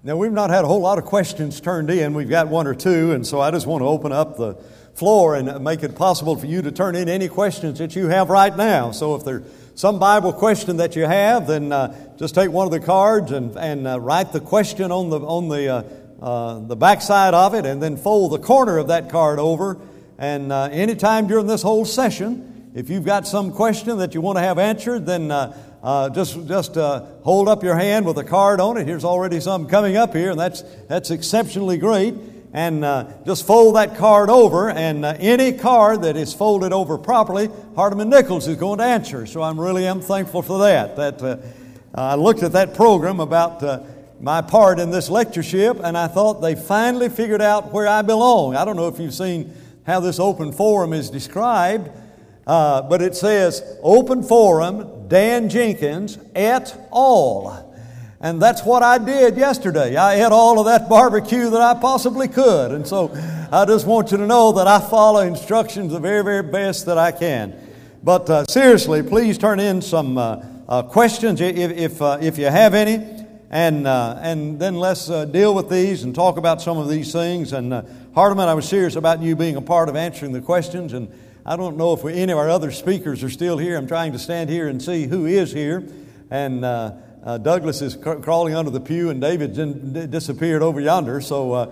Now, we've not had a whole lot of questions turned in. We've got one or two, and so I just want to open up the floor and make it possible for you to turn in any questions that you have right now. So if there's some Bible question that you have, then just take one of the cards and write the question on the backside of it, and then fold the corner of that card over. And anytime during this whole session, if you've got some question that you want to have answered, then just hold up your hand with a card on it. Here's already some coming up here, and that's exceptionally great. And just fold that card over, and any card that is folded over properly, Hardeman Nichols is going to answer. So I really am thankful for that. I looked at that program about my part in this lectureship, and I thought they finally figured out where I belong. I don't know if you've seen how this open forum is described, but it says, Open Forum, Dan Jenkins, et al. And that's what I did yesterday. I ate all of that barbecue that I possibly could. And so I just want you to know that I follow instructions the very, very best that I can. But seriously, please turn in some questions if you have any. And then let's deal with these and talk about some of these things. And Hardeman, I was serious about you being a part of answering the questions. And I don't know if any of our other speakers are still here. I'm trying to stand here and see who is here. And Douglas is crawling under the pew, and David disappeared over yonder. So,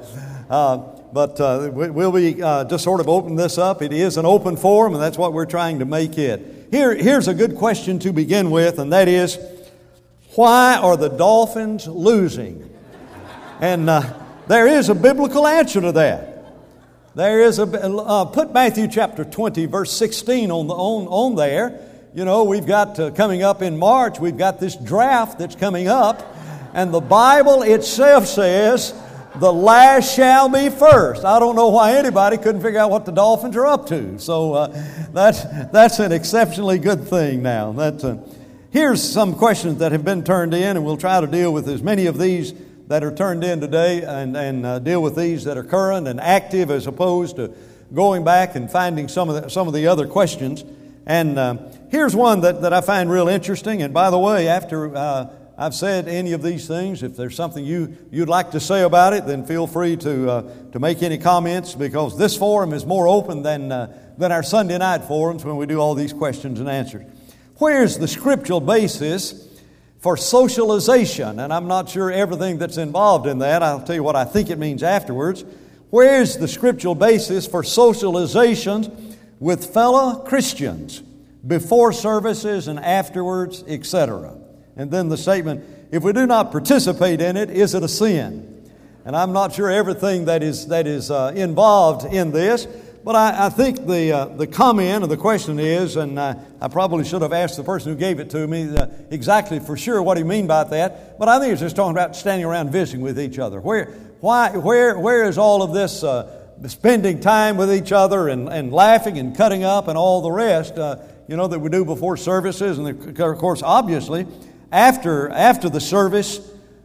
we'll be just sort of open this up. It is an open forum, and that's what we're trying to make it. Here's a good question to begin with, and that is, why are the Dolphins losing? And there is a biblical answer to that. There is put Matthew chapter 20, verse 16 on there. You know, we've got coming up in March, we've got this draft that's coming up, and the Bible itself says, the last shall be first. I don't know why anybody couldn't figure out what the Dolphins are up to. So that's an exceptionally good thing now. Here's some questions that have been turned in, and we'll try to deal with as many of these that are turned in today and deal with these that are current and active as opposed to going back and finding some of the other questions. And here's one that I find real interesting. And by the way, after I've said any of these things, if there's something you'd like to say about it, then feel free to make any comments, because this forum is more open than our Sunday night forums when we do all these questions and answers. Where's the scriptural basis for socialization? And I'm not sure everything that's involved in that. I'll tell you what I think it means afterwards. Where's the scriptural basis for socialization with fellow Christians before services and afterwards, etc.? And then the statement, if we do not participate in it, is it a sin? And I'm not sure everything that is involved in this, but I think the comment or the question is, and I probably should have asked the person who gave it to me exactly for sure what he mean by that, but I think it's just talking about standing around visiting with each other. Where is all of this spending time with each other and laughing and cutting up and all the rest, that we do before services? And of course, obviously, after the service,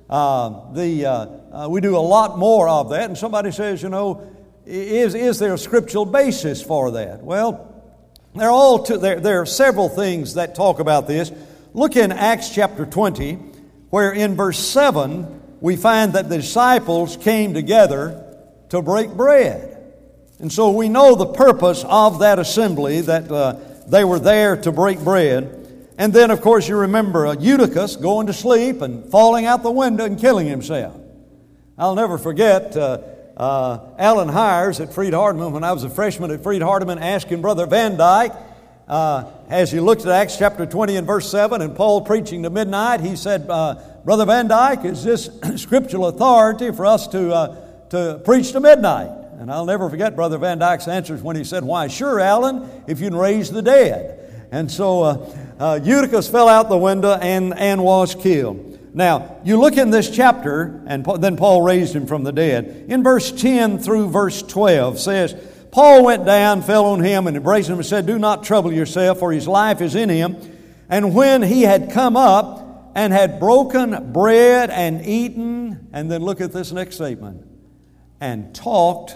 we do a lot more of that. And somebody says, is there a scriptural basis for that? Well, there are several things that talk about this. Look in Acts chapter 20, where in verse 7, we find that the disciples came together to break bread. And so we know the purpose of that assembly, that they were there to break bread. And then, of course, you remember Eutychus going to sleep and falling out the window and killing himself. I'll never forget Alan Hires at Freed Hardeman, when I was a freshman at Freed Hardeman, asking Brother Van Dyke, as he looked at Acts chapter 20 and verse 7, and Paul preaching to midnight, he said, Brother Van Dyke, is this scriptural authority for us to preach to midnight? And I'll never forget Brother Van Dyke's answers when he said, why, sure, Alan, if you can raise the dead. And so Eutychus fell out the window and was killed. Now, you look in this chapter, and then Paul raised him from the dead. In verse 10 through verse 12 says, Paul went down, fell on him, and embraced him and said, do not trouble yourself, for his life is in him. And when he had come up and had broken bread and eaten, and then look at this next statement, and talked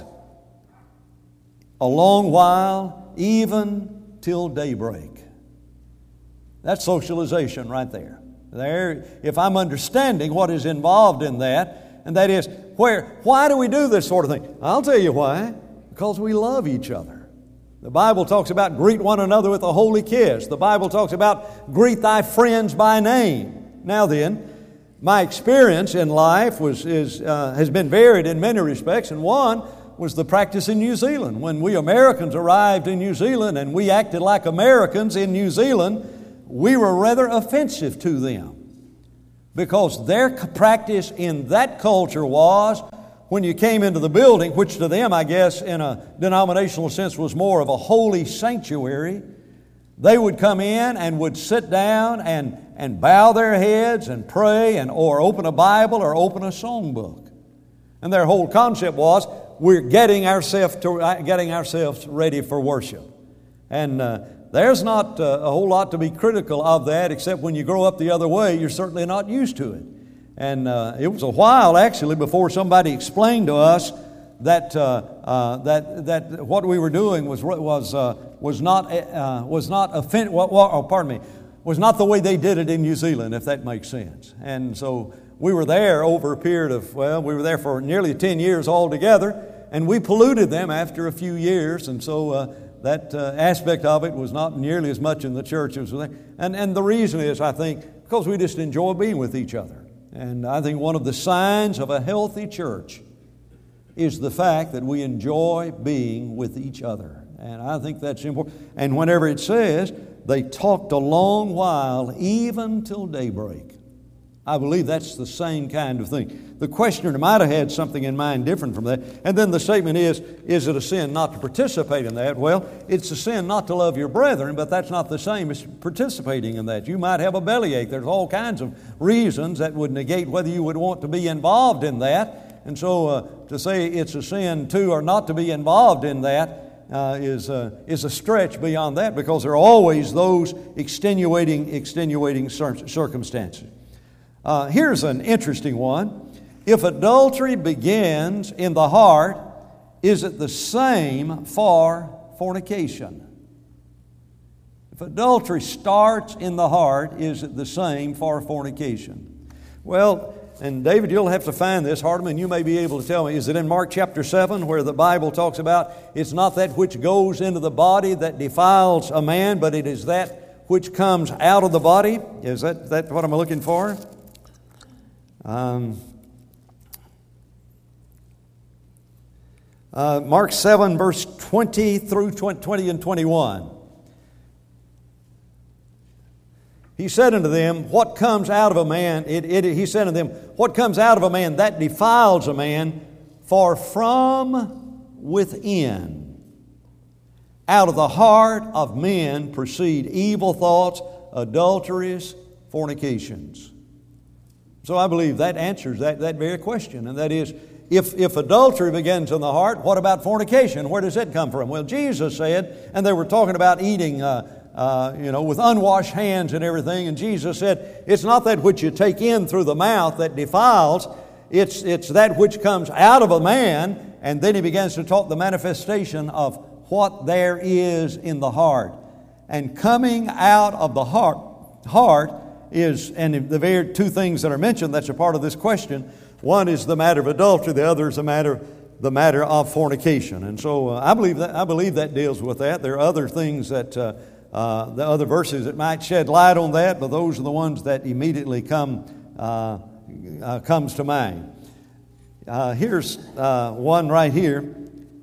a long while, even till daybreak. That's socialization right there. If I'm understanding what is involved in that, And that is, why do we do this sort of thing? I'll tell you why. Because we love each other. The Bible talks about greet one another with a holy kiss. The Bible talks about greet thy friends by name. Now then, my experience in life has been varied in many respects, and one was the practice in New Zealand. When we Americans arrived in New Zealand and we acted like Americans in New Zealand, we were rather offensive to them. Because their practice in that culture was, when you came into the building, which to them, I guess, in a denominational sense was more of a holy sanctuary, they would come in and would sit down and bow their heads and pray or open a Bible or open a songbook. And their whole concept was, we're getting ourselves ready for worship. And there's not a whole lot to be critical of that, except when you grow up the other way, you're certainly not used to it. And it was a while, actually, before somebody explained to us that what we were doing was not the way they did it in New Zealand, if that makes sense. And so we were there over a period of, we were there for nearly 10 years altogether, and we polluted them after a few years, and so that aspect of it was not nearly as much in the church as there. And the reason is, I think, because we just enjoy being with each other. And I think one of the signs of a healthy church is the fact that we enjoy being with each other. And I think that's important. And whenever it says, they talked a long while, even till daybreak, I believe that's the same kind of thing. The questioner might have had something in mind different from that. And then the statement is it a sin not to participate in that? Well, it's a sin not to love your brethren, but that's not the same as participating in that. You might have a bellyache. There's all kinds of reasons that would negate whether you would want to be involved in that. And so to say it's a sin to or not to be involved in that is a stretch beyond that, because there are always those extenuating circumstances. Here's an interesting one. If adultery begins in the heart, is it the same for fornication? If adultery starts in the heart, is it the same for fornication? Well, and David, you'll have to find this. Hardeman, you may be able to tell me. Is it in Mark chapter 7 where the Bible talks about it's not that which goes into the body that defiles a man, but it is that which comes out of the body? Is that what I'm looking for? Mark 7, verse 20 through 20 and 21. He said unto them, what comes out of a man, he said unto them, what comes out of a man, that defiles a man, for from within, out of the heart of men proceed evil thoughts, adulteries, fornications. So I believe that answers that very question, and that is, if adultery begins in the heart, what about fornication? Where does it come from? Well, Jesus said, and they were talking about eating, with unwashed hands and everything, and Jesus said, it's not that which you take in through the mouth that defiles, it's that which comes out of a man, and then he begins to talk the manifestation of what there is in the heart. And coming out of the heart is, and the very two things that are mentioned, that's a part of this question. One is the matter of adultery, the other is the matter of fornication. And so I believe that deals with that. There are other things that the other verses that might shed light on that, but those are the ones that immediately comes to mind. Here's one right here.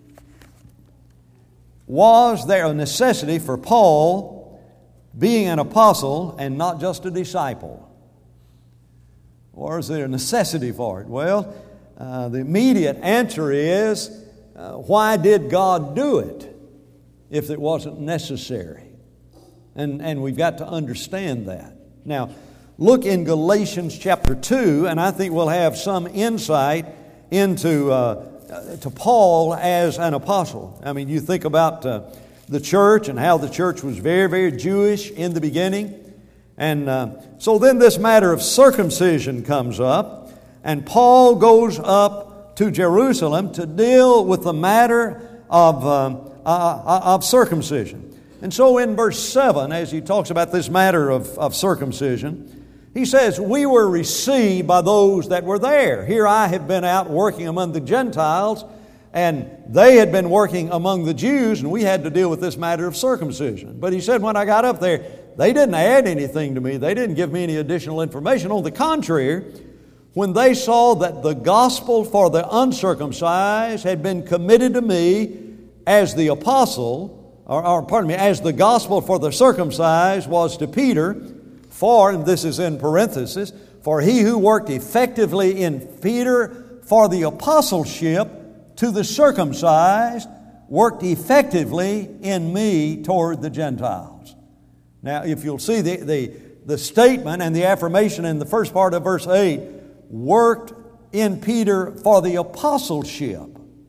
Was there a necessity for Paul being an apostle and not just a disciple? Or is there a necessity for it? Well, the immediate answer is, why did God do it if it wasn't necessary? And we've got to understand that. Now, look in Galatians chapter 2, and I think we'll have some insight into to Paul as an apostle. I mean, you think about the church and how the church was very, very Jewish in the beginning. And so then this matter of circumcision comes up, and Paul goes up to Jerusalem to deal with the matter of circumcision. And so in verse 7, as he talks about this matter of circumcision, He says, we were received by those that were there. Here I had been out working among the Gentiles, and they had been working among the Jews, and we had to deal with this matter of circumcision. But he said, when I got up there, they didn't add anything to me. They didn't give me any additional information. On the contrary, when they saw that the gospel for the uncircumcised had been committed to me as the apostle, as the gospel for the circumcised was to Peter, for, and this is in parenthesis, for he who worked effectively in Peter for the apostleship to the circumcised worked effectively in me toward the Gentiles. Now, if you'll see the statement and the affirmation in the first part of verse 8, worked in Peter for the apostleship,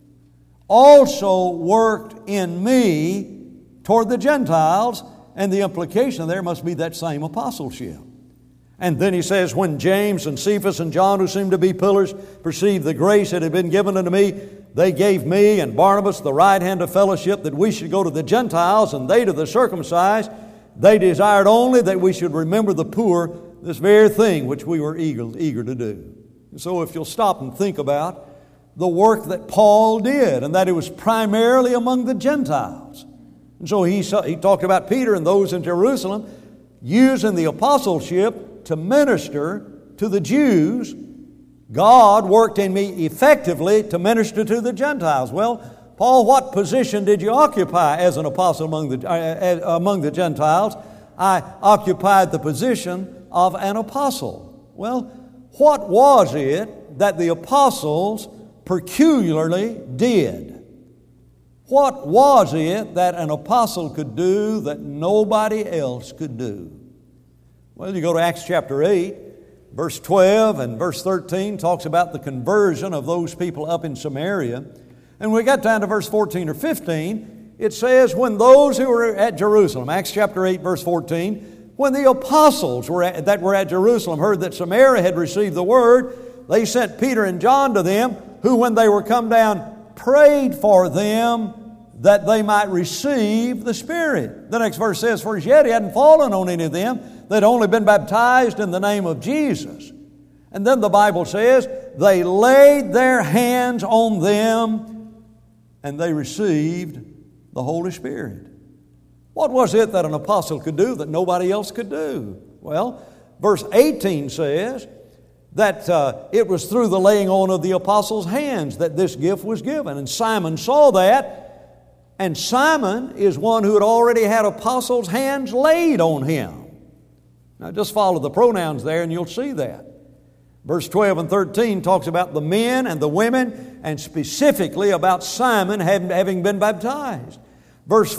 also worked in me toward the Gentiles, and the implication there must be that same apostleship. And then he says, when James and Cephas and John, who seemed to be pillars, perceived the grace that had been given unto me, they gave me and Barnabas the right hand of fellowship that we should go to the Gentiles and they to the circumcised. They desired only that we should remember the poor, this very thing which we were eager to do. And so if you'll stop and think about the work that Paul did, and that it was primarily among the Gentiles. And so he talked about Peter and those in Jerusalem using the apostleship to minister to the Jews. God worked in me effectively to minister to the Gentiles. Well, Paul, what position did you occupy as an apostle among the Gentiles? I occupied the position of an apostle. Well, what was it that the apostles peculiarly did? What was it that an apostle could do that nobody else could do? Well, you go to Acts chapter 8, verse 12 and verse 13 talks about the conversion of those people up in Samaria. And we got down to verse 14 or 15, it says, when those who were at Jerusalem, Acts chapter 8, verse 14, when the apostles that were at Jerusalem heard that Samaria had received the word, they sent Peter and John to them, who when they were come down prayed for them that they might receive the Spirit. The next verse says, for as yet he hadn't fallen on any of them. They'd only been baptized in the name of Jesus. And then the Bible says, they laid their hands on them and they received the Holy Spirit. What was it that an apostle could do that nobody else could do? Well, verse 18 says that it was through the laying on of the apostles' hands that this gift was given. And Simon saw that. And Simon is one who had already had apostles' hands laid on him. Now just follow the pronouns there and you'll see that. Verse 12 and 13 talks about the men and the women, and specifically about Simon having been baptized. Verse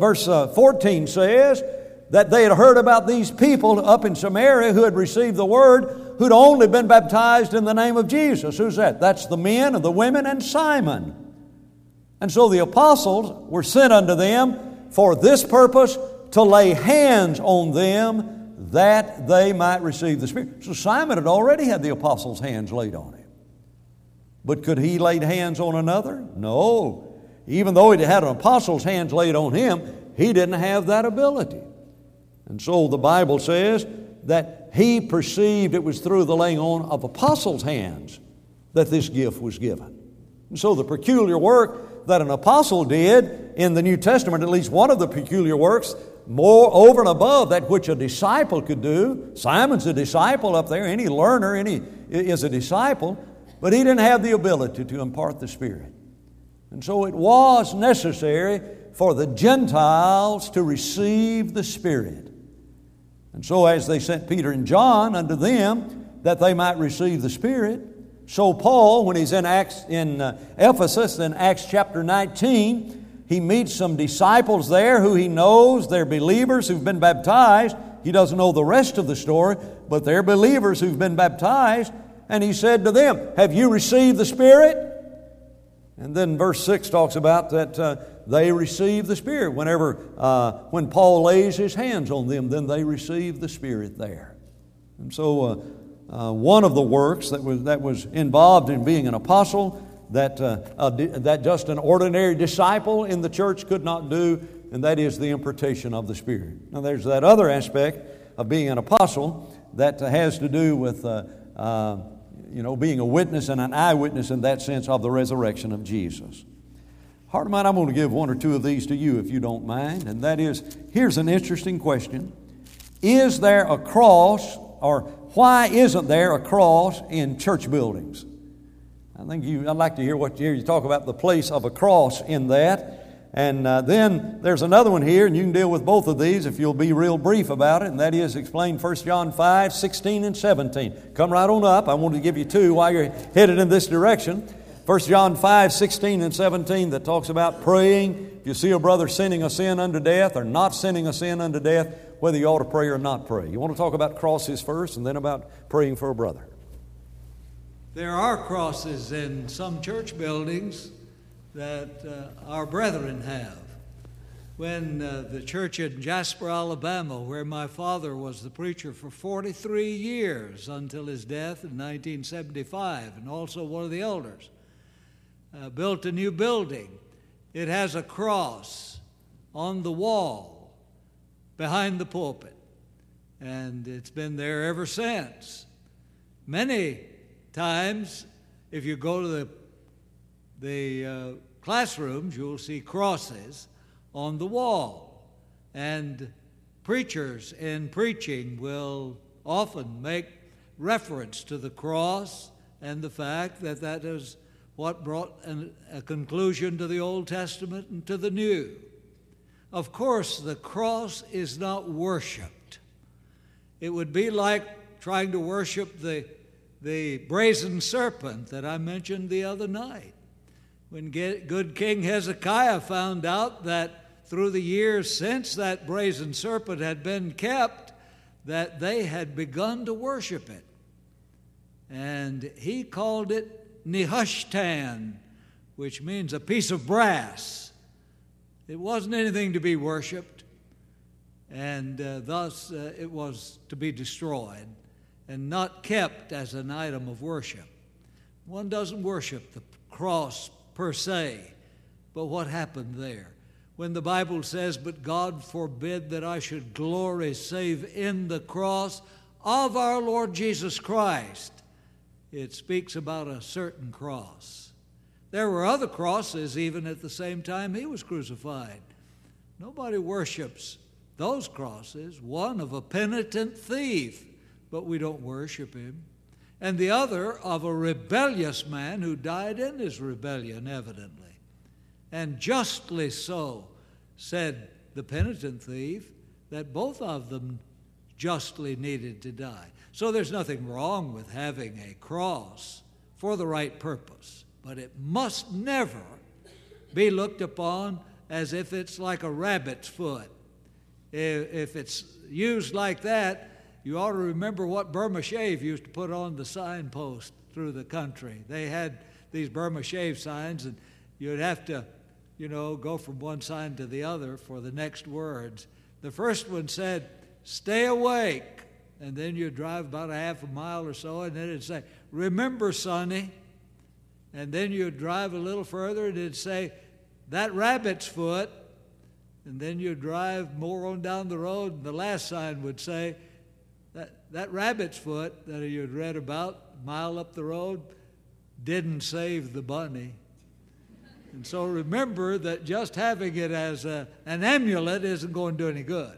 14 says that they had heard about these people up in Samaria who had received the word, who'd only been baptized in the name of Jesus. Who's that? That's the men and the women and Simon. And so the apostles were sent unto them for this purpose, to lay hands on them that they might receive the Spirit. So Simon had already had the apostles' hands laid on him. But could he lay hands on another? No. Even though he had an apostle's hands laid on him, he didn't have that ability. And so the Bible says that he perceived it was through the laying on of apostles' hands that this gift was given. And so the peculiar work that an apostle did in the New Testament, at least one of the peculiar works, more over and above that which a disciple could do. Simon's a disciple up there. Any learner is a disciple. But he didn't have the ability to impart the Spirit. And so it was necessary for the Gentiles to receive the Spirit. And so as they sent Peter and John unto them that they might receive the Spirit, so Paul, when he's in Ephesus in Acts chapter 19, he meets some disciples there who he knows they're believers who've been baptized. He doesn't know the rest of the story, but they're believers who've been baptized. And he said to them, have you received the Spirit? And then verse 6 talks about that they receive the Spirit. When Paul lays his hands on them, then they receive the Spirit there. And so one of the works that was involved in being an apostle that just an ordinary disciple in the church could not do, and that is the impartation of the Spirit. Now there's that other aspect of being an apostle that has to do with being a witness and an eyewitness in that sense of the resurrection of Jesus. Heart of mine, I'm going to give one or two of these to you if you don't mind, and that is, here's an interesting question. Is there a cross, or why isn't there a cross in church buildings? I'd like to hear you talk about the place of a cross in that. And then there's another one here, and you can deal with both of these if you'll be real brief about it, and that is explain 1 John 5, 16 and 17. Come right on up. I wanted to give you two while you're headed in this direction. 1 John 5, 16 and 17 that talks about praying. If you see a brother sinning a sin unto death or not sinning a sin unto death, whether you ought to pray or not pray. You want to talk about crosses first and then about praying for a brother. There are crosses in some church buildings that our brethren have. When the church in Jasper, Alabama, where my father was the preacher for 43 years until his death in 1975, and also one of the elders, built a new building. It has a cross on the wall behind the pulpit, and it's been there ever since. Many times, if you go to the classrooms, you'll see crosses on the wall, and preachers in preaching will often make reference to the cross and the fact that that is what brought a conclusion to the Old Testament and to the New. Of course, the cross is not worshiped. It would be like trying to worship the brazen serpent that I mentioned the other night. When good King Hezekiah found out that through the years since that brazen serpent had been kept, that they had begun to worship it. And he called it Nehushtan, which means a piece of brass. It wasn't anything to be worshiped, and thus it was to be destroyed and not kept as an item of worship. One doesn't worship the cross per se, but what happened there? When the Bible says, "But God forbid that I should glory save in the cross of our Lord Jesus Christ," it speaks about a certain cross. There were other crosses even at the same time he was crucified. Nobody worships those crosses. One of a penitent thief, but we don't worship him. And the other of a rebellious man who died in his rebellion, evidently. And justly so, said the penitent thief, that both of them justly needed to die. So there's nothing wrong with having a cross for the right purpose, but it must never be looked upon as if it's like a rabbit's foot. If it's used like that, you ought to remember what Burma Shave used to put on the signpost through the country. They had these Burma Shave signs, and you'd have to, go from one sign to the other for the next words. The first one said, "Stay awake." And then you'd drive about a half a mile or so, and then it'd say, "Remember, Sonny." And then you'd drive a little further, and it'd say, "That rabbit's foot." And then you'd drive more on down the road, and the last sign would say, that rabbit's foot that you'd read about a mile up the road didn't save the bunny. And so remember that just having it as an amulet isn't going to do any good.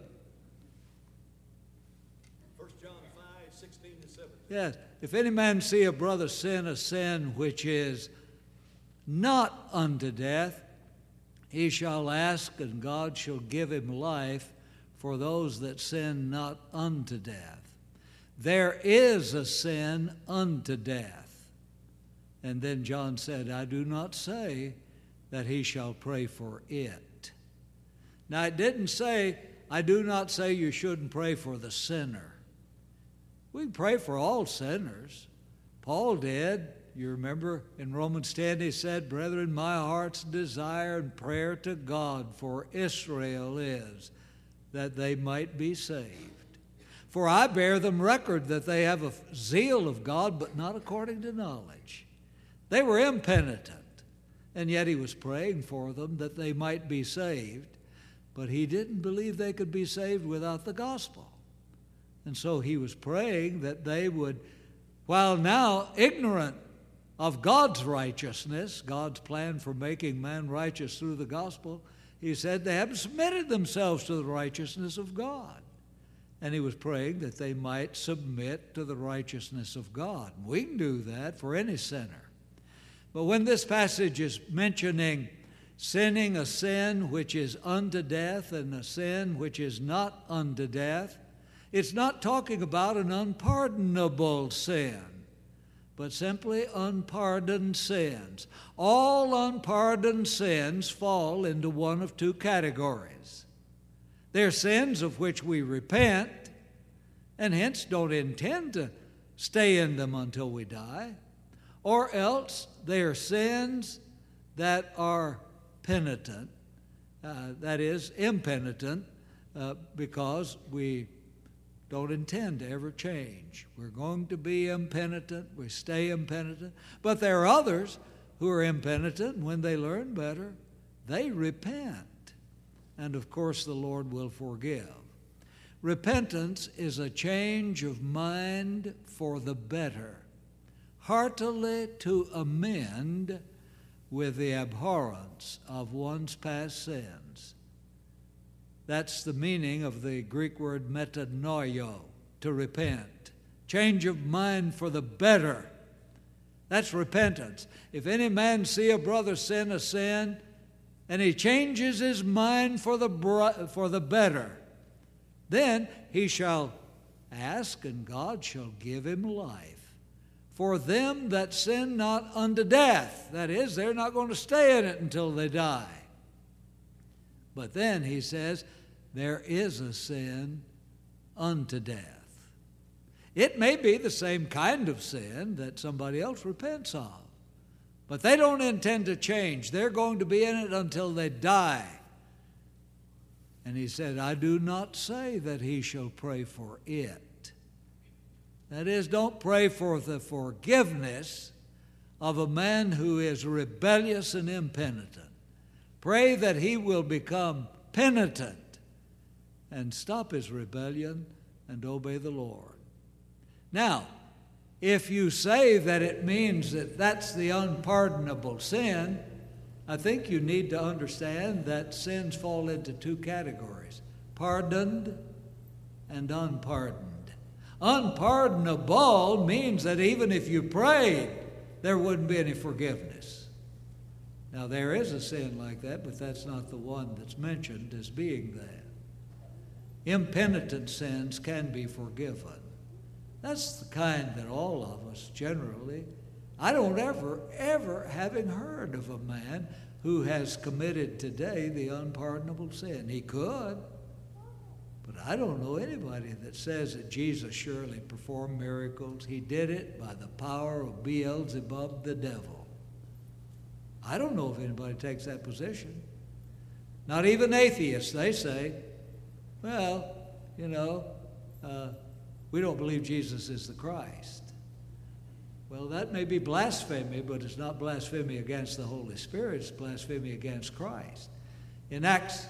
1 John 5, 16 and 17. Yes. If any man see a brother sin a sin which is not unto death, he shall ask, and God shall give him life for those that sin not unto death. There is a sin unto death. And then John said, "I do not say that he shall pray for it." Now, it didn't say, I do not say you shouldn't pray for the sinner. We can pray for all sinners. Paul did. You remember in Romans 10 he said, "Brethren, my heart's desire and prayer to God for Israel is that they might be saved. For I bear them record that they have a zeal of God, but not according to knowledge." They were impenitent, and yet he was praying for them that they might be saved. But he didn't believe they could be saved without the gospel. And so he was praying that they would, while now ignorant of God's righteousness, God's plan for making man righteous through the gospel, he said they haven't submitted themselves to the righteousness of God. And he was praying that they might submit to the righteousness of God. We can do that for any sinner. But when this passage is mentioning sinning a sin which is unto death and a sin which is not unto death, it's not talking about an unpardonable sin, but simply unpardoned sins. All unpardoned sins fall into one of two categories. They're sins of which we repent and hence don't intend to stay in them until we die, or else they are sins that are penitent, that is, impenitent, because we don't intend to ever change. We're going to be impenitent, we stay impenitent. But there are others who are impenitent, and when they learn better, they repent. And of course, the Lord will forgive. Repentance is a change of mind for the better, heartily to amend with the abhorrence of one's past sins. That's the meaning of the Greek word metanoio, to repent. Change of mind for the better. That's repentance. If any man see a brother sin a sin, and he changes his mind for the better, then he shall ask, and God shall give him life. For them that sin not unto death, that is, they're not going to stay in it until they die. But then he says, there is a sin unto death. It may be the same kind of sin that somebody else repents of, but they don't intend to change. They're going to be in it until they die. And he said, I do not say that he shall pray for it. That is, don't pray for the forgiveness of a man who is rebellious and impenitent. Pray that he will become penitent and stop his rebellion and obey the Lord. Now, if you say that it means that that's the unpardonable sin, I think you need to understand that sins fall into two categories: pardoned and unpardoned. Unpardonable means that even if you prayed, there wouldn't be any forgiveness. Now, there is a sin like that, but that's not the one that's mentioned as being that. Impenitent sins can be forgiven. That's the kind that all of us generally, I don't ever having heard of a man who has committed today the unpardonable sin. He could, but I don't know anybody that says that Jesus surely performed miracles. He did it by the power of Beelzebub, the devil. I don't know if anybody takes that position. Not even atheists. They say, well, we don't believe Jesus is the Christ. Well, that may be blasphemy, but it's not blasphemy against the Holy Spirit. It's blasphemy against Christ. In Acts,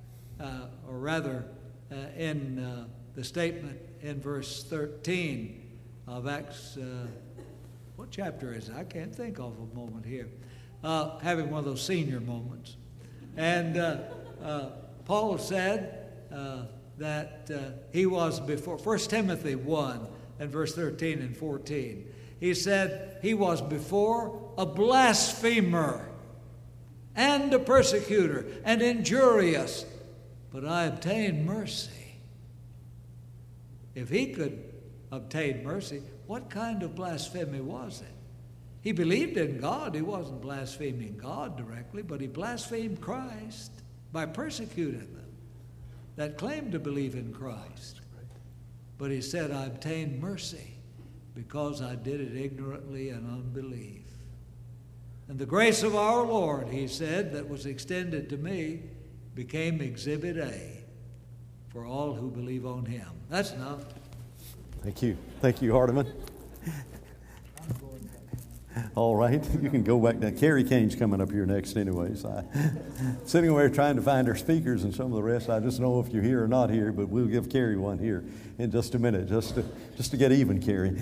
in the statement in verse 13 of Acts, what chapter is it? I can't think of a moment here. Having one of those senior moments. And Paul said that he was before, 1 Timothy 1 and verse 13 and 14. He said he was before a blasphemer and a persecutor and injurious, but I obtained mercy. If he could obtain mercy, what kind of blasphemy was it? He believed in God. He wasn't blaspheming God directly, but he blasphemed Christ by persecuting them that claimed to believe in Christ. But he said, I obtained mercy because I did it ignorantly and unbelief. And the grace of our Lord, he said, that was extended to me became Exhibit A for all who believe on him. That's enough. Thank you. Thank you, Hardeman. All right, you can go back now. Carrie Kane's coming up here next anyway. So sitting over there trying to find our speakers and some of the rest. I just know if you're here or not here, but we'll give Carrie one here in just a minute, just to get even, Carrie.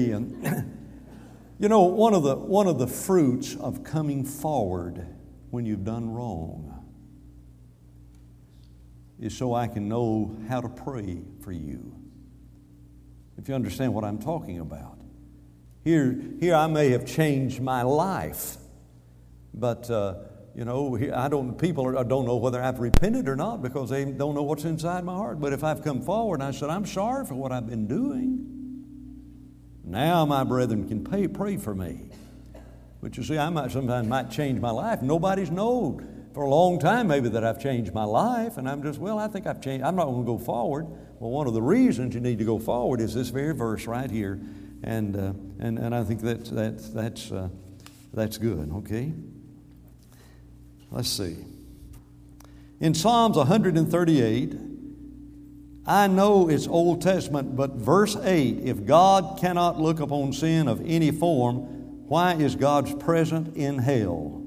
You know, one of the fruits of coming forward when you've done wrong is so I can know how to pray for you. If you understand what I'm talking about. Here I may have changed my life, but people don't know whether I've repented or not because they don't know what's inside my heart. But if I've come forward and I said, I'm sorry for what I've been doing, now my brethren can pray for me. But you see, I might change my life. Nobody's known for a long time maybe that I've changed my life, and I'm just, I think I've changed. I'm not going to go forward. Well, one of the reasons you need to go forward is this very verse right here. And I think that's good. Okay. Let's see. In Psalms 138, I know it's Old Testament, but verse 8: if God cannot look upon sin of any form, why is God present in hell?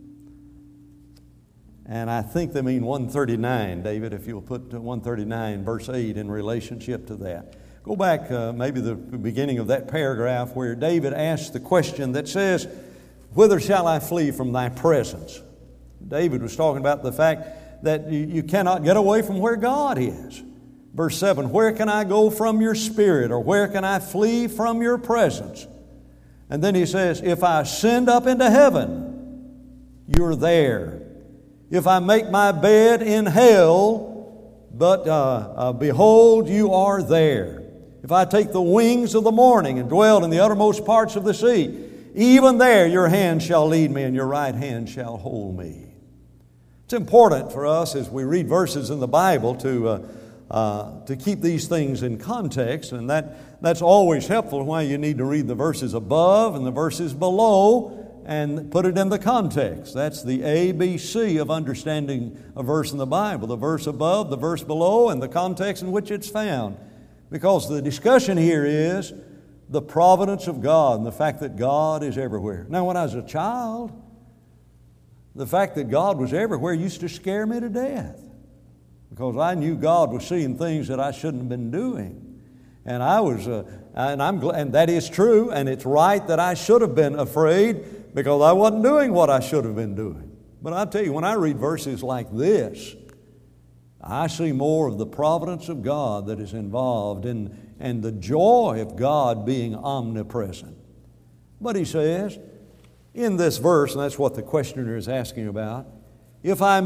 And I think they mean 139, David. If you'll put 139 verse 8 in relationship to that. Go back maybe the beginning of that paragraph where David asks the question that says, whither shall I flee from thy presence? David was talking about the fact that you cannot get away from where God is. Verse 7, where can I go from your spirit, or where can I flee from your presence? And then he says, if I ascend up into heaven, you're there. If I make my bed in hell, but behold, you are there. If I take the wings of the morning and dwell in the uttermost parts of the sea, even there your hand shall lead me and your right hand shall hold me. It's important for us as we read verses in the Bible to keep these things in context, and that's always helpful why you need to read the verses above and the verses below and put it in the context. That's the ABC of understanding a verse in the Bible. The verse above, the verse below, and the context in which it's found. Because the discussion here is the providence of God and the fact that God is everywhere. Now, when I was a child, the fact that God was everywhere used to scare me to death because I knew God was seeing things that I shouldn't have been doing. And I was, and that is true, and it's right that I should have been afraid because I wasn't doing what I should have been doing. But I tell you, when I read verses like this, I see more of the providence of God that is involved and the joy of God being omnipresent. But he says in this verse, and that's what the questioner is asking about, if I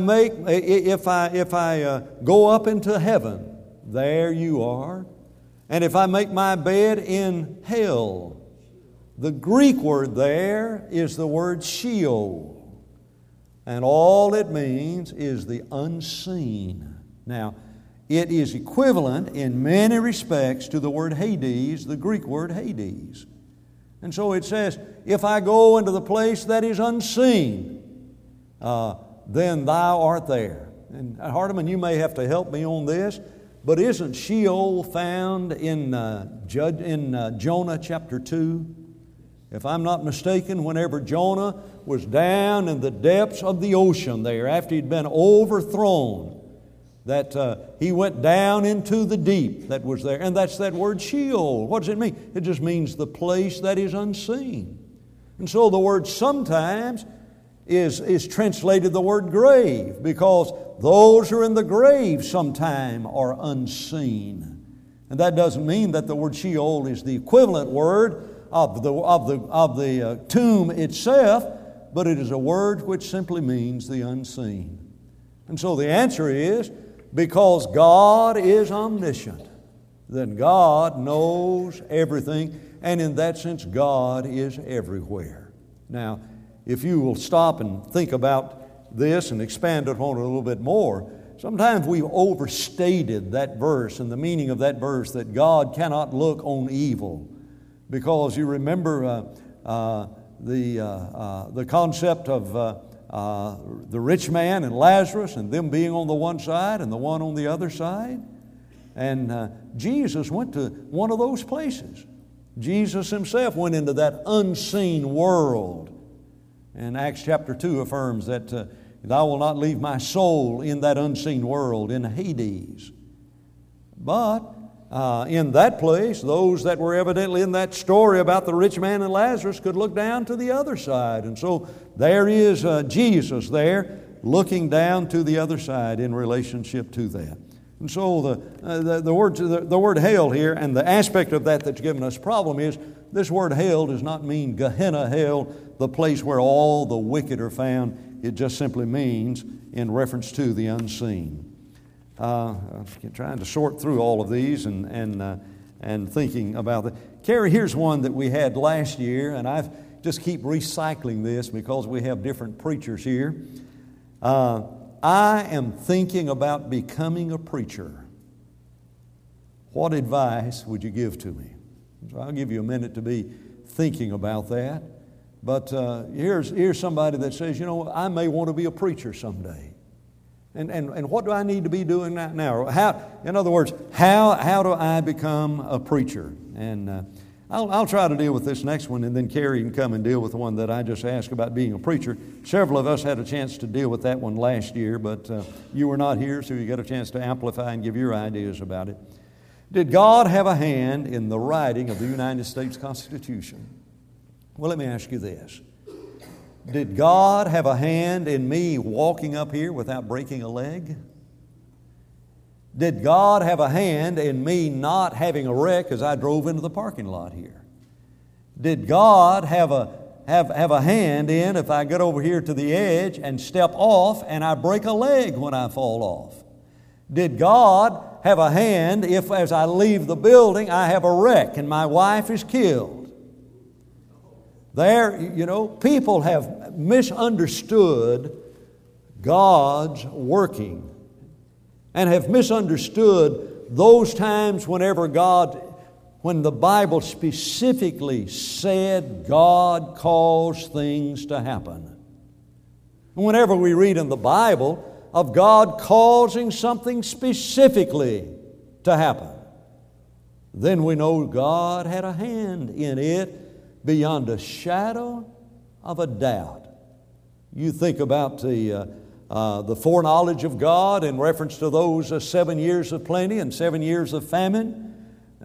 go up into heaven, there you are. And if I make my bed in hell, the Greek word there is the word Sheol. And all it means is the unseen. Now, it is equivalent in many respects to the word Hades, the Greek word Hades. And so it says, if I go into the place that is unseen, then thou art there. And Hardeman, you may have to help me on this, but isn't Sheol found in Jonah chapter 2? If I'm not mistaken, whenever Jonah was down in the depths of the ocean there, after he'd been overthrown, that he went down into the deep that was there. And that's that word Sheol. What does it mean? It just means the place that is unseen. And so the word sometimes is translated the word grave, because those who are in the grave sometime are unseen. And that doesn't mean that the word Sheol is the equivalent word of the tomb itself, but it is a word which simply means the unseen. And so the answer is, because God is omniscient, then God knows everything, and in that sense, God is everywhere. Now, if you will stop and think about this and expand upon it a little bit more, sometimes we've overstated that verse and the meaning of that verse, that God cannot look on evil. Because you remember the concept of the rich man and Lazarus and them being on the one side and the one on the other side. And Jesus went to one of those places. Jesus Himself went into that unseen world. And Acts chapter 2 affirms that Thou wilt not leave my soul in that unseen world, in Hades. But in that place, those that were evidently in that story about the rich man and Lazarus could look down to the other side. And so there is Jesus there looking down to the other side in relationship to that. And so the word hell here, and the aspect of that that's given us problem is, this word hell does not mean Gehenna hell, the place where all the wicked are found. It just simply means in reference to the unseen. I'm trying to sort through all of these and thinking about that. Carrie, here's one that we had last year, and I just keep recycling this because we have different preachers here. I am thinking about becoming a preacher. What advice would you give to me? So I'll give you a minute to be thinking about that. But here's somebody that says, I may want to be a preacher someday. And what do I need to be doing right now? In other words, how do I become a preacher? And I'll try to deal with this next one, and then Carrie can come and deal with the one that I just asked about being a preacher. Several of us had a chance to deal with that one last year, but you were not here, so you got a chance to amplify and give your ideas about it. Did God have a hand in the writing of the United States Constitution? Well, let me ask you this. Did God have a hand in me walking up here without breaking a leg? Did God have a hand in me not having a wreck as I drove into the parking lot here? Did God have a hand in if I get over here to the edge and step off and I break a leg when I fall off? Did God have a hand if as I leave the building I have a wreck and my wife is killed? People have misunderstood God's working and have misunderstood those times when the Bible specifically said God caused things to happen. Whenever we read in the Bible of God causing something specifically to happen, then we know God had a hand in it beyond a shadow of a doubt. You think about the foreknowledge of God in reference to those 7 years of plenty and 7 years of famine.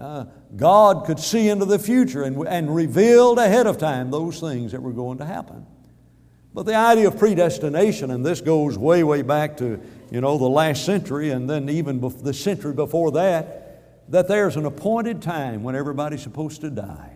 God could see into the future and revealed ahead of time those things that were going to happen. But the idea of predestination, and this goes way, way back to the last century, and then even the century before that there's an appointed time when everybody's supposed to die.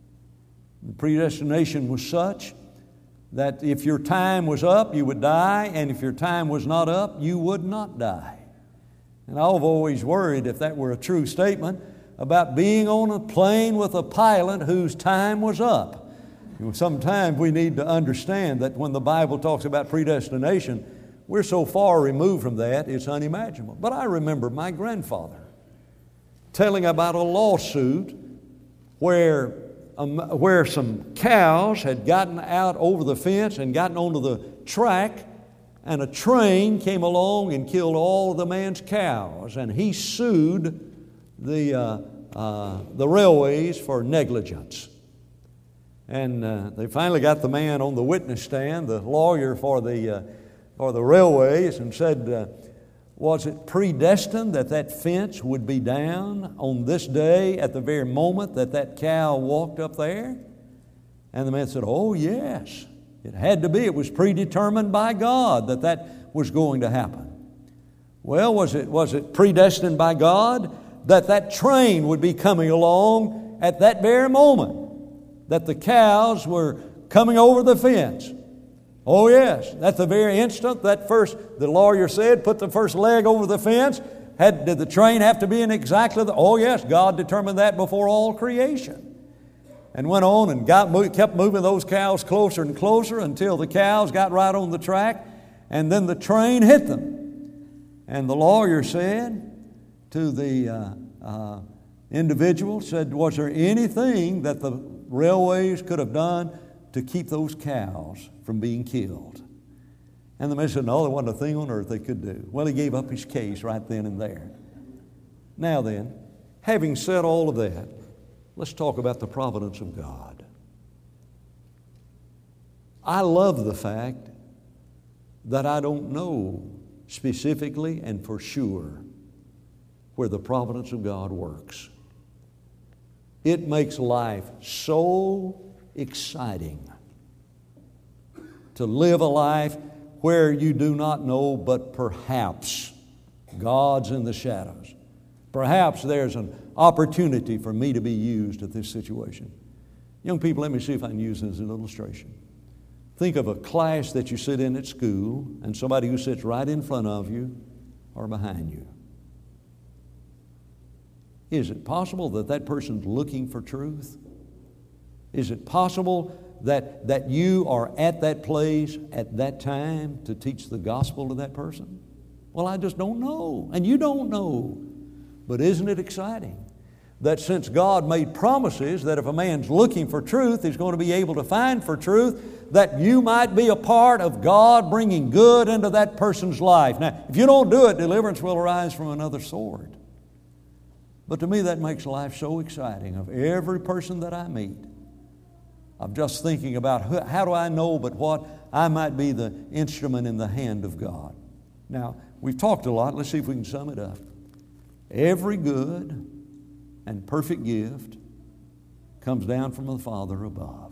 The predestination was such that if your time was up, you would die, and if your time was not up, you would not die. And I've always worried, if that were a true statement, about being on a plane with a pilot whose time was up. Sometimes we need to understand that when the Bible talks about predestination, we're so far removed from that, it's unimaginable. But I remember my grandfather telling about a lawsuit where some cows had gotten out over the fence and gotten onto the track, and a train came along and killed all of the man's cows, and he sued the railways for negligence. And they finally got the man on the witness stand, the lawyer for the railways, and said, was it predestined that fence would be down on this day at the very moment that cow walked up there? And the man said, oh yes, it had to be. It was predetermined by God that was going to happen. Well, was it predestined by God that train would be coming along at that very moment that the cows were coming over the fence? Oh yes, at the very instant the lawyer said, put the first leg over the fence. Did the train have to be in exactly oh yes, God determined that before all creation. And went on and kept moving those cows closer and closer until the cows got right on the track, and then the train hit them. And the lawyer said to the individual, was there anything that the railways could have done to keep those cows from being killed? And the man said, no, there wasn't a thing on earth they could do. Well, he gave up his case right then and there. Now then, having said all of that, let's talk about the providence of God. I love the fact that I don't know specifically and for sure where the providence of God works. It makes life so exciting to live a life where you do not know, but perhaps God's in the shadows. Perhaps there's an opportunity for me to be used at this situation. Young people, let me see if I can use this as an illustration. Think of a class that you sit in at school and somebody who sits right in front of you or behind you. Is it possible that that person's looking for truth? Is it possible that you are at that place at that time to teach the gospel to that person? Well, I just don't know, and you don't know. But isn't it exciting that since God made promises that if a man's looking for truth, he's going to be able to find for truth, that you might be a part of God bringing good into that person's life. Now, if you don't do it, deliverance will arise from another sword. But to me, that makes life so exciting. Of every person that I meet, I'm just thinking about how do I know but what I might be the instrument in the hand of God. Now, we've talked a lot. Let's see if we can sum it up. Every good and perfect gift comes down from the Father above.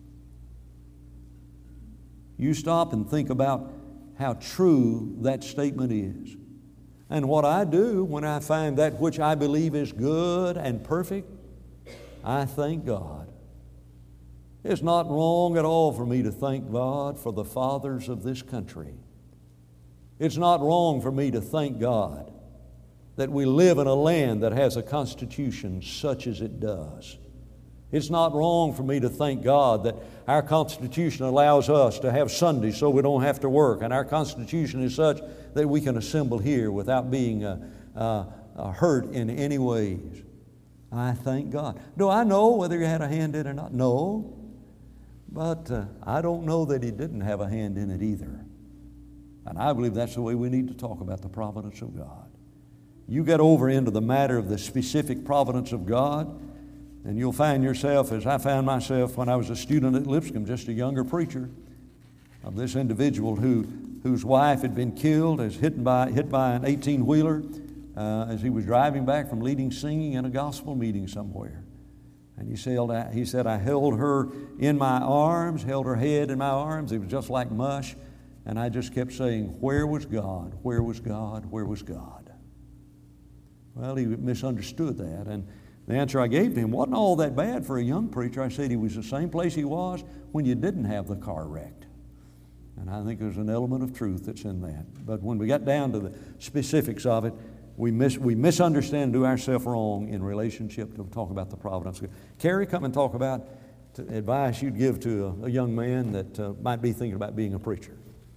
You stop and think about how true that statement is. And what I do when I find that which I believe is good and perfect, I thank God. It's not wrong at all for me to thank God for the fathers of this country. It's not wrong for me to thank God that we live in a land that has a constitution such as it does. It's not wrong for me to thank God that our Constitution allows us to have Sundays so we don't have to work, and our Constitution is such that we can assemble here without being hurt in any ways. I thank God. Do I know whether He had a hand in it or not? No. But I don't know that He didn't have a hand in it either. And I believe that's the way we need to talk about the providence of God. You get over into the matter of the specific providence of God, and you'll find yourself, as I found myself when I was a student at Lipscomb, just a younger preacher, of this individual whose wife had been killed, hit by an 18-wheeler as he was driving back from leading singing in a gospel meeting somewhere. And he said, I held her in my arms, held her head in my arms. It was just like mush. And I just kept saying, where was God? Where was God? Where was God? Well, he misunderstood that. And the answer I gave to him wasn't all that bad for a young preacher. I said he was the same place he was when you didn't have the car wrecked. And I think there's an element of truth that's in that. But when we got down to the specifics of it, we misunderstand and do ourselves wrong in relationship to talk about the providence of God. Carrie, come and talk about advice you'd give to a young man that might be thinking about being a preacher.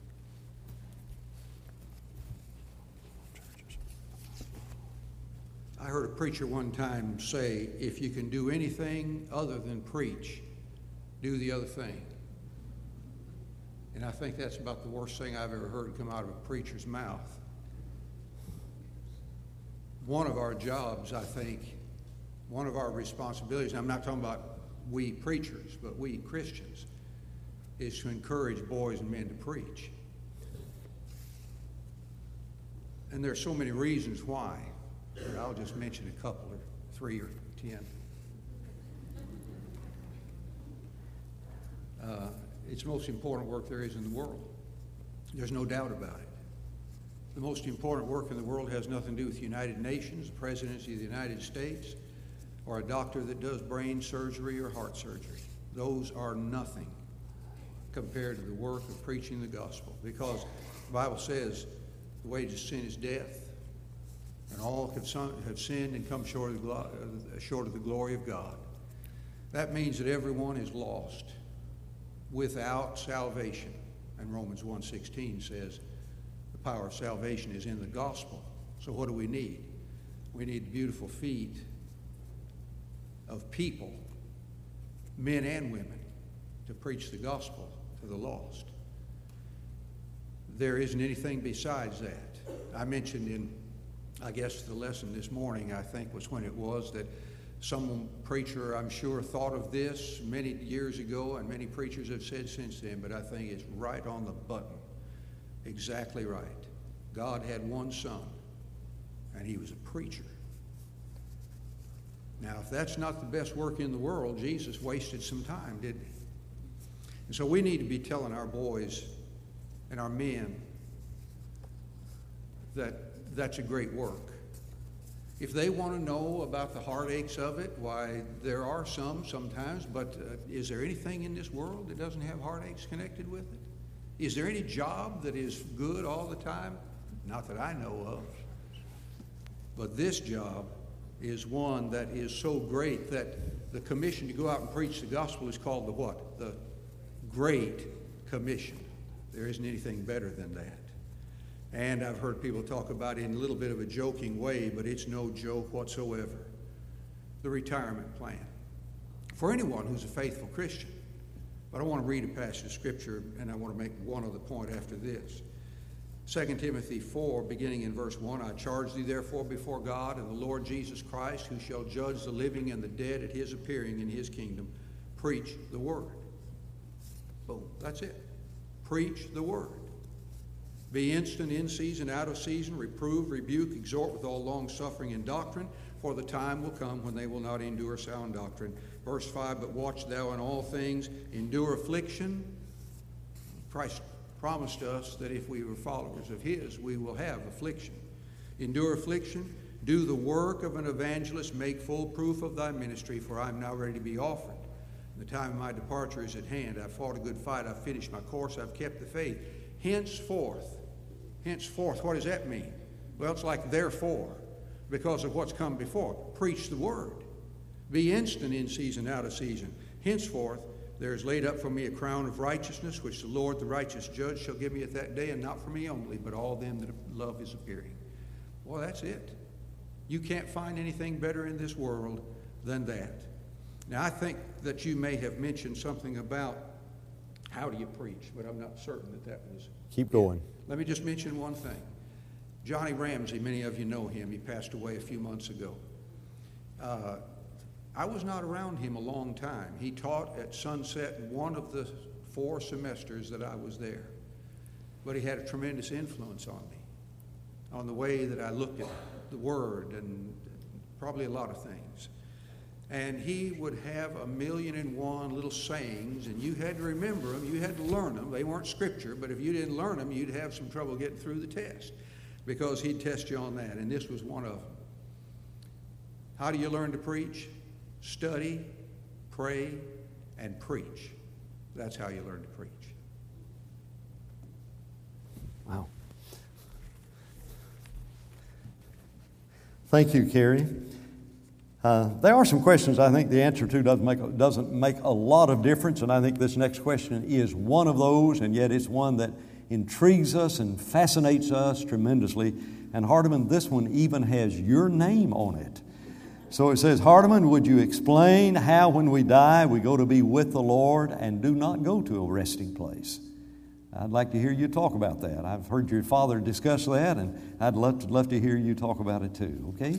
I heard a preacher one time say, if you can do anything other than preach, do the other thing. And I think that's about the worst thing I've ever heard come out of a preacher's mouth. One of our jobs, I think, one of our responsibilities, and I'm not talking about we preachers, but we Christians, is to encourage boys and men to preach. And there are so many reasons why. But I'll just mention a couple, or 3 or 10. It's the most important work there is in the world. There's no doubt about it. The most important work in the world has nothing to do with the United Nations, the presidency of the United States, or a doctor that does brain surgery or heart surgery. Those are nothing compared to the work of preaching the gospel. Because the Bible says the wages of sin is death. And all have sinned and come short of the glory of God. That means that everyone is lost without salvation. And Romans 1:16 says the power of salvation is in the gospel. So what do we need? We need beautiful feet of people, men and women, to preach the gospel to the lost. There isn't anything besides that. I mentioned in, I guess, the lesson this morning, I think was when it was, that Some preacher, I'm sure, thought of this many years ago, and many preachers have said since then, but I think it's right on the button. Exactly right. God had one son, and he was a preacher. Now, if that's not the best work in the world, Jesus wasted some time, didn't he? And so we need to be telling our boys and our men that that's a great work. If they want to know about the heartaches of it, why, there are some sometimes, but is there anything in this world that doesn't have heartaches connected with it? Is there any job that is good all the time? Not that I know of. But this job is one that is so great that the commission to go out and preach the gospel is called the what? The Great Commission. There isn't anything better than that. And I've heard people talk about it in a little bit of a joking way, but it's no joke whatsoever. The retirement plan for anyone who's a faithful Christian. But I want to read a passage of Scripture, and I want to make one other point after this. 2 Timothy 4, beginning in verse 1, I charge thee therefore before God and the Lord Jesus Christ, who shall judge the living and the dead at his appearing in his kingdom, preach the word. Boom, that's it. Preach the word. Be instant in season, out of season, reprove, rebuke, exhort with all long suffering and doctrine, for the time will come when they will not endure sound doctrine. Verse 5, but watch thou in all things, endure affliction. Christ promised us that if we were followers of his, we will have affliction. Endure affliction, do the work of an evangelist, make full proof of thy ministry, for I am now ready to be offered. The time of my departure is at hand. I've fought a good fight, I've finished my course, I've kept the faith. Henceforth, what does that mean? Well, it's like therefore, because of what's come before. Preach the word. Be instant in season, out of season. Henceforth, there is laid up for me a crown of righteousness, which the Lord, the righteous judge, shall give me at that day, and not for me only, but all them that love his appearing. Well, that's it. You can't find anything better in this world than that. Now, I think that you may have mentioned something about how do you preach, but I'm not certain that was... Keep going. Let me just mention one thing. Johnny Ramsey, many of you know him. He passed away a few months ago. I was not around him a long time. He taught at Sunset one of the 4 semesters that I was there. But he had a tremendous influence on me, on the way that I looked at the Word and probably a lot of things. And he would have 1,000,001 little sayings, and you had to remember them, you had to learn them. They weren't Scripture, but if you didn't learn them, you'd have some trouble getting through the test, because he'd test you on that, and this was one of them. How do you learn to preach? Study, pray, and preach. That's how you learn to preach. Wow. Thank you, Kerry. There are some questions I think the answer to doesn't make a lot of difference, and I think this next question is one of those, and yet it's one that intrigues us and fascinates us tremendously. And Hardeman, this one even has your name on it. So it says, Hardeman, would you explain how when we die we go to be with the Lord and do not go to a resting place? I'd like to hear you talk about that. I've heard your father discuss that, and I'd love to hear you talk about it too, okay?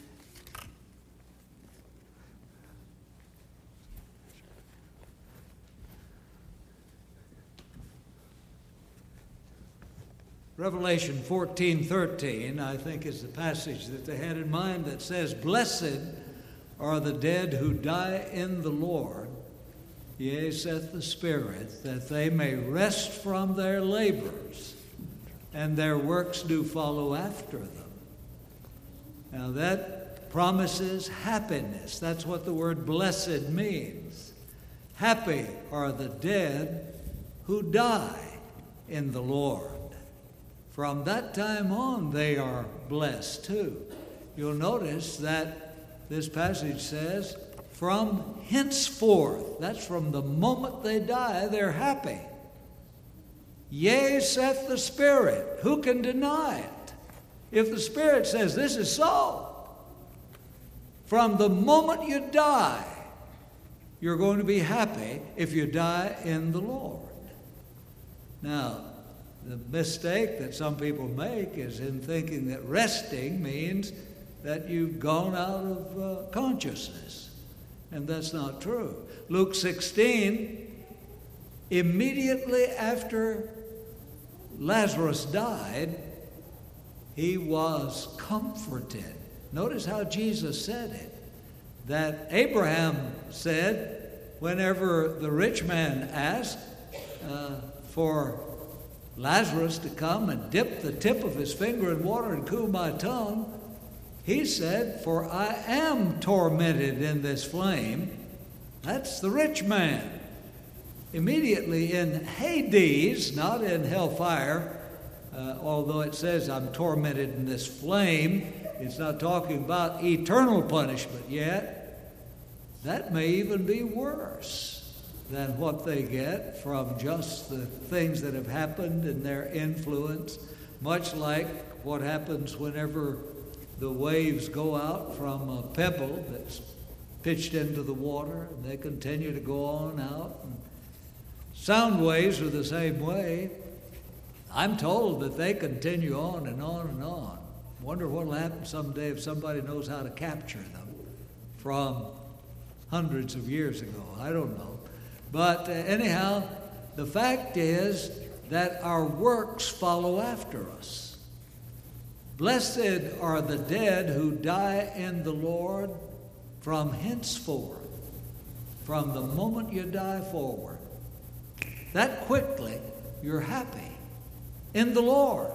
Revelation 14:13, I think, is the passage that they had in mind that says, Blessed are the dead who die in the Lord, yea, saith the Spirit, that they may rest from their labors, and their works do follow after them. Now that promises happiness. That's what the word blessed means. Happy are the dead who die in the Lord. From that time on, they are blessed too. You'll notice that this passage says, from henceforth, that's from the moment they die, they're happy. Yea, saith the Spirit. Who can deny it? If the Spirit says this is so, from the moment you die, you're going to be happy if you die in the Lord. Now, the mistake that some people make is in thinking that resting means that you've gone out of consciousness. And that's not true. Luke 16, immediately after Lazarus died, he was comforted. Notice how Jesus said it. That Abraham said, whenever the rich man asked for Lazarus to come and dip the tip of his finger in water and cool my tongue, he said, "For I am tormented in this flame." That's the rich man. Immediately in Hades, not in hellfire, although it says I'm tormented in this flame, it's not talking about eternal punishment yet. That may even be worse than what they get from just the things that have happened and their influence, much like what happens whenever the waves go out from a pebble that's pitched into the water, and they continue to go on out. And sound waves are the same way. I'm told that they continue on and on and on. Wonder what will happen someday if somebody knows how to capture them from hundreds of years ago. I don't know. But anyhow, the fact is that our works follow after us. Blessed are the dead who die in the Lord from henceforth, from the moment you die forward. That quickly, you're happy in the Lord.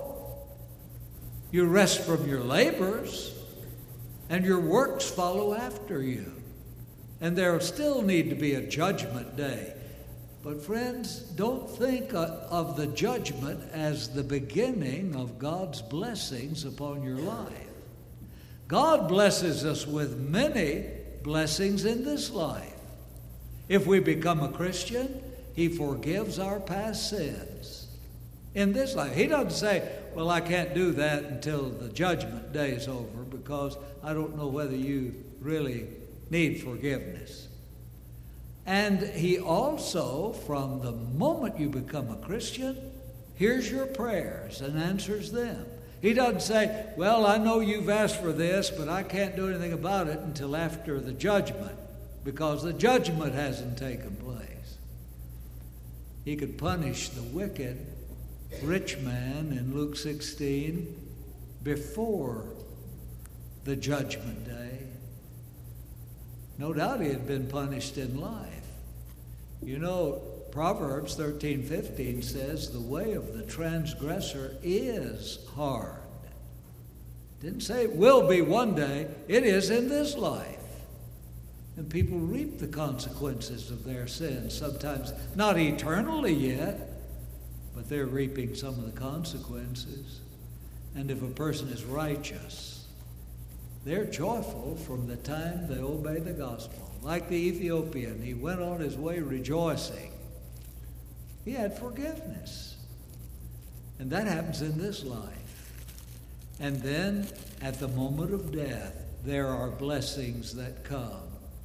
You rest from your labors, and your works follow after you. And there still need to be a judgment day. But friends, don't think of the judgment as the beginning of God's blessings upon your life. God blesses us with many blessings in this life. If we become a Christian, He forgives our past sins in this life. He doesn't say, well, I can't do that until the judgment day is over because I don't know whether you really need forgiveness. And He also, from the moment you become a Christian, hears your prayers and answers them. He doesn't say, well, I know you've asked for this, but I can't do anything about it until after the judgment, because the judgment hasn't taken place. He could punish the wicked rich man in Luke 16 before the judgment day. No doubt he had been punished in life. You know, Proverbs 13:15 says, the way of the transgressor is hard. It didn't say it will be one day. It is in this life. And people reap the consequences of their sins, sometimes not eternally yet, but they're reaping some of the consequences. And if a person is righteous, they're joyful from the time they obey the gospel. Like the Ethiopian, he went on his way rejoicing. He had forgiveness. And that happens in this life. And then, at the moment of death, there are blessings that come.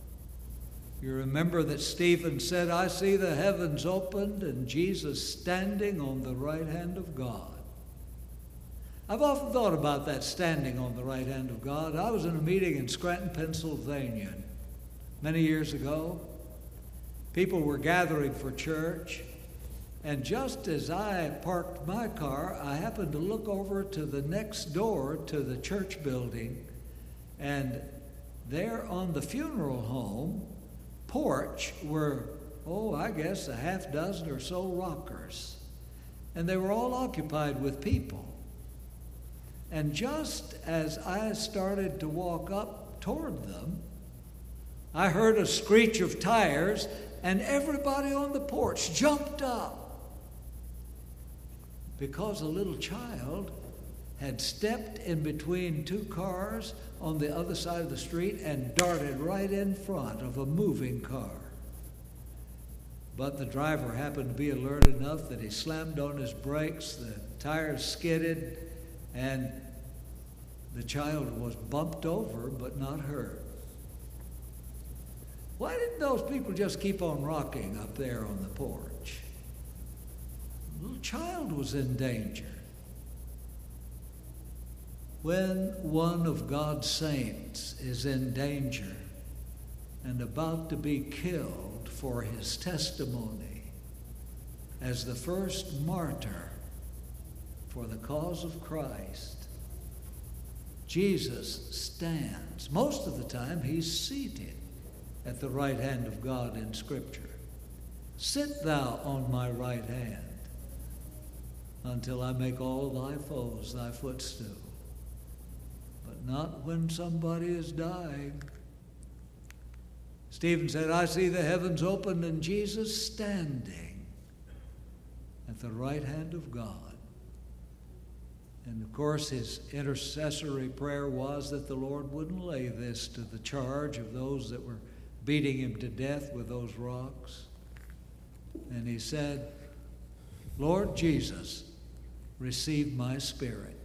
You remember that Stephen said, I see the heavens opened and Jesus standing on the right hand of God. I've often thought about that, standing on the right hand of God. I was in a meeting in Scranton, Pennsylvania, many years ago. People were gathering for church, and just as I parked my car, I happened to look over to the next door to the church building, and there on the funeral home porch were, I guess a half dozen or so rockers, and they were all occupied with people. And just as I started to walk up toward them, I heard a screech of tires, and everybody on the porch jumped up because a little child had stepped in between two cars on the other side of the street and darted right in front of a moving car. But the driver happened to be alert enough that he slammed on his brakes, the tires skidded, and the child was bumped over but not hurt. Why didn't those people just keep on rocking up there on the porch? The little child was in danger. When one of God's saints is in danger and about to be killed for his testimony as the first martyr for the cause of Christ, Jesus stands. Most of the time he's seated at the right hand of God in Scripture. Sit thou on my right hand until I make all thy foes thy footstool. But not when somebody is dying. Stephen said, I see the heavens opened and Jesus standing at the right hand of God. And of course, his intercessory prayer was that the Lord wouldn't lay this to the charge of those that were beating him to death with those rocks. And he said, Lord Jesus, receive my spirit.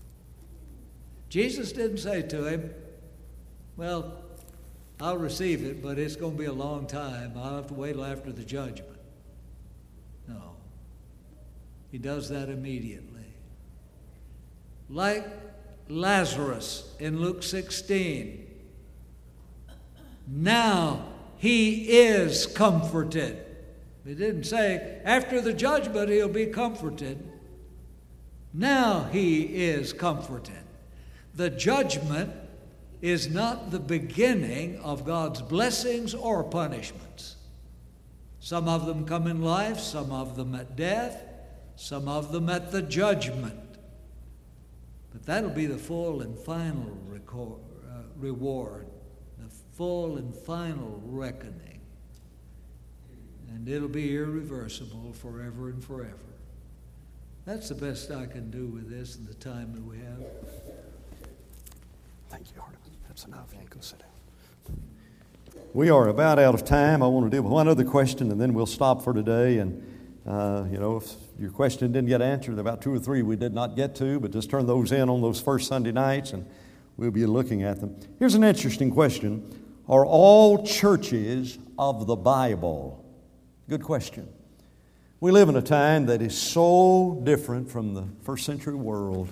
Jesus didn't say to him, well, I'll receive it, but it's going to be a long time. I'll have to wait till after the judgment. No. He does that immediately. Like Lazarus in Luke 16. Now he is comforted. He didn't say, after the judgment he'll be comforted. Now he is comforted. The judgment is not the beginning of God's blessings or punishments. Some of them come in life, some of them at death, some of them at the judgment. But that'll be the full and final reward, the full and final reckoning. And it'll be irreversible forever and forever. That's the best I can do with this in the time that we have. Thank you, Hardeman. That's enough. You can sit down. We are about out of time. I want to deal with one other question, and then we'll stop for today. And, if your question didn't get answered, there are about 2 or 3 we did not get to, but just turn those in on those first Sunday nights, and we'll be looking at them. Here's an interesting question. Are all churches of the Bible? Good question. We live in a time that is so different from the first century world.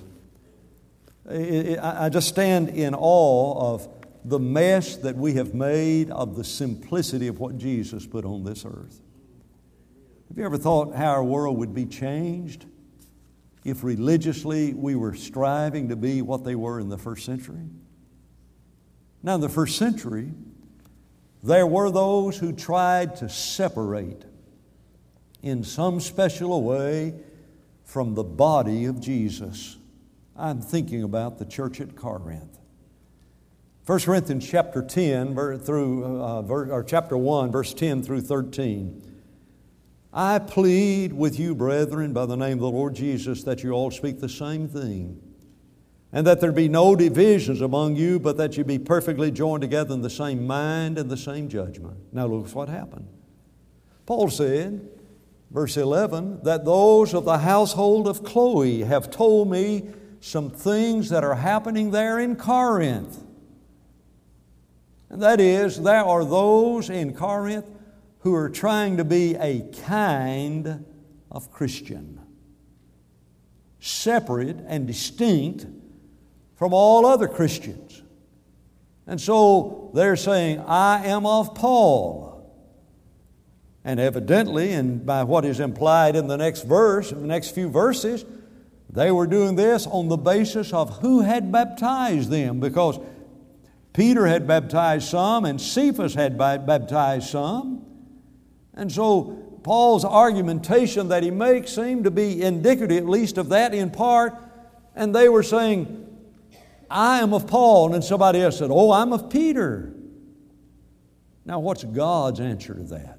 I just stand in awe of the mess that we have made of the simplicity of what Jesus put on this earth. Have you ever thought how our world would be changed if religiously we were striving to be what they were in the first century? Now, in the first century, there were those who tried to separate in some special way from the body of Jesus. I'm thinking about the church at Corinth. 1 Corinthians chapter 10 chapter 1, verse 10 through 13. I plead with you, brethren, by the name of the Lord Jesus, that you all speak the same thing, and that there be no divisions among you, but that you be perfectly joined together in the same mind and the same judgment. Now look what happened. Paul said, verse 11, that those of the household of Chloe have told me some things that are happening there in Corinth. And that is, there are those in Corinth who are trying to be a kind of Christian, separate and distinct from all other Christians. And so they're saying, I am of Paul. And evidently, and by what is implied in the next verse, in the next few verses, they were doing this on the basis of who had baptized them, because Peter had baptized some and Cephas had baptized some. And so Paul's argumentation that he makes seemed to be indicative at least of that in part. And they were saying, I am of Paul. And then somebody else said, oh, I'm of Peter. Now what's God's answer to that?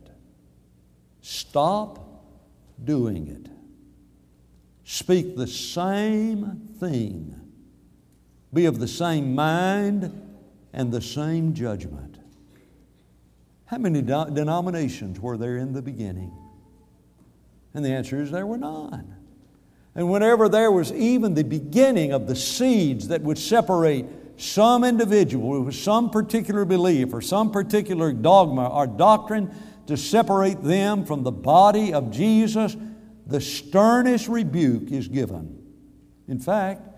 Stop doing it. Speak the same thing. Be of the same mind and the same judgment. How many denominations were there in the beginning? And the answer is there were none. And whenever there was even the beginning of the seeds that would separate some individual with some particular belief or some particular dogma or doctrine to separate them from the body of Jesus, the sternest rebuke is given. In fact,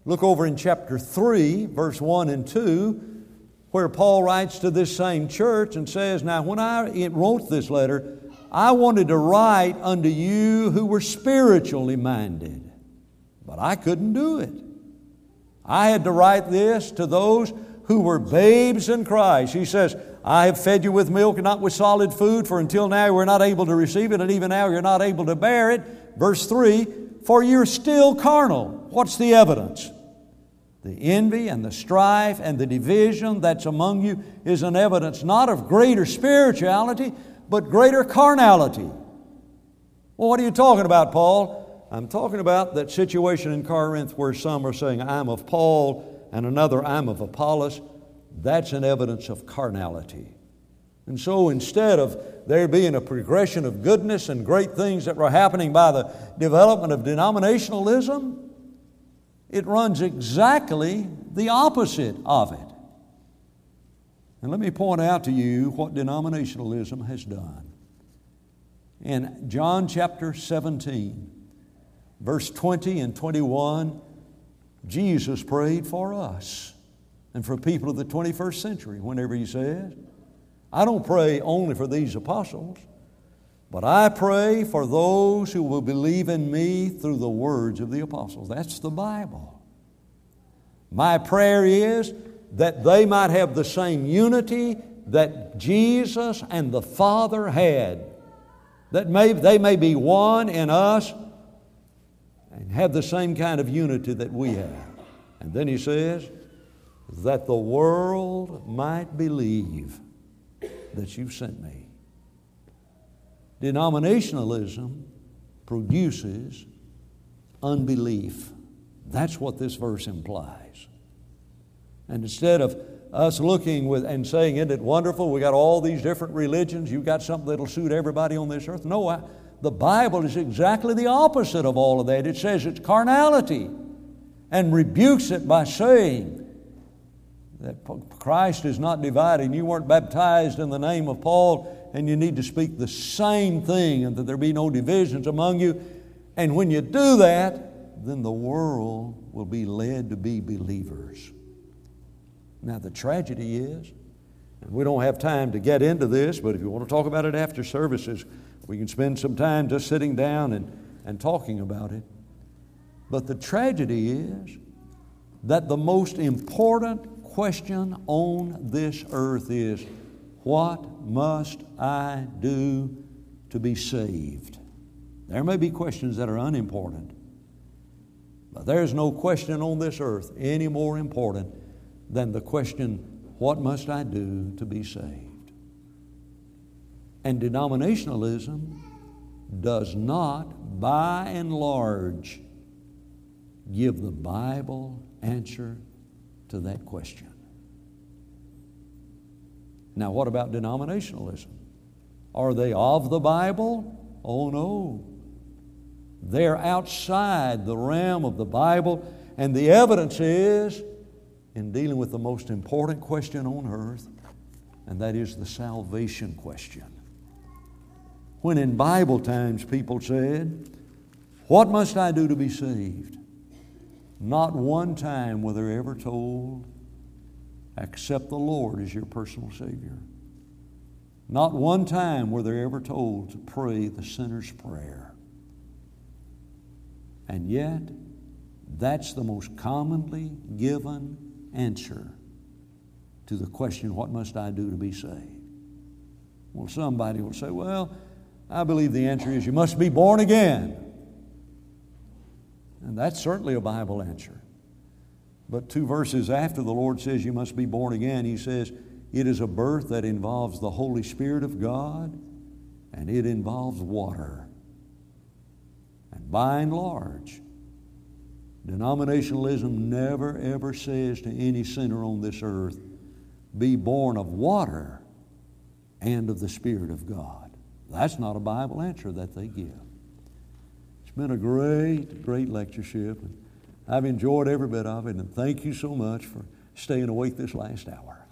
Look over in chapter 3, verse 1 and 2, where Paul writes to this same church and says, now when I wrote this letter, I wanted to write unto you who were spiritually minded, but I couldn't do it. I had to write this to those who were babes in Christ. He says, I have fed you with milk and not with solid food, for until now you were not able to receive it, and even now you're not able to bear it. Verse 3, for you're still carnal. What's the evidence? The envy and the strife and the division that's among you is an evidence not of greater spirituality, but greater carnality. Well, what are you talking about, Paul? I'm talking about that situation in Corinth where some are saying, I'm of Paul, and another, I'm of Apollos. That's an evidence of carnality. And so instead of there being a progression of goodness and great things that were happening by the development of denominationalism, it runs exactly the opposite of it. And let me point out to you what denominationalism has done. In John chapter 17, verse 20 and 21, Jesus prayed for us and for people of the 21st century whenever He says, I don't pray only for these apostles, but I pray for those who will believe in me through the words of the apostles. That's the Bible. My prayer is that they might have the same unity that Jesus and the Father had, that they may be one in us and have the same kind of unity that we have. And then He says, that the world might believe that You've sent me. Denominationalism produces unbelief. That's what this verse implies. And instead of us looking and saying, isn't it wonderful, we got all these different religions, you've got something that'll suit everybody on this earth. No, the Bible is exactly the opposite of all of that. It says it's carnality and rebukes it by saying that Christ is not dividing. You weren't baptized in the name of Paul, and you need to speak the same thing, and that there be no divisions among you. And when you do that, then the world will be led to be believers. Now the tragedy is, and we don't have time to get into this, but if you want to talk about it after services, we can spend some time just sitting down and talking about it. But the tragedy is that the most important question on this earth is, what must I do to be saved? There may be questions that are unimportant, but there's no question on this earth any more important than the question, what must I do to be saved? And denominationalism does not, by and large, give the Bible answer to that question. Now, what about denominationalism? Are they of the Bible? Oh, no. They're outside the realm of the Bible, and the evidence is in dealing with the most important question on earth, and that is the salvation question. When in Bible times people said, what must I do to be saved? Not one time were they ever told, accept the Lord as your personal Savior. Not one time were they ever told to pray the sinner's prayer. And yet, that's the most commonly given answer to the question, what must I do to be saved? Well, somebody will say, well, I believe the answer is you must be born again. And that's certainly a Bible answer. But 2 verses after the Lord says you must be born again, He says it is a birth that involves the Holy Spirit of God, and it involves water. And by and large, denominationalism never ever says to any sinner on this earth, be born of water and of the Spirit of God. That's not a Bible answer that they give. It's been a great lectureship. I've enjoyed every bit of it, and thank you so much for staying awake this last hour.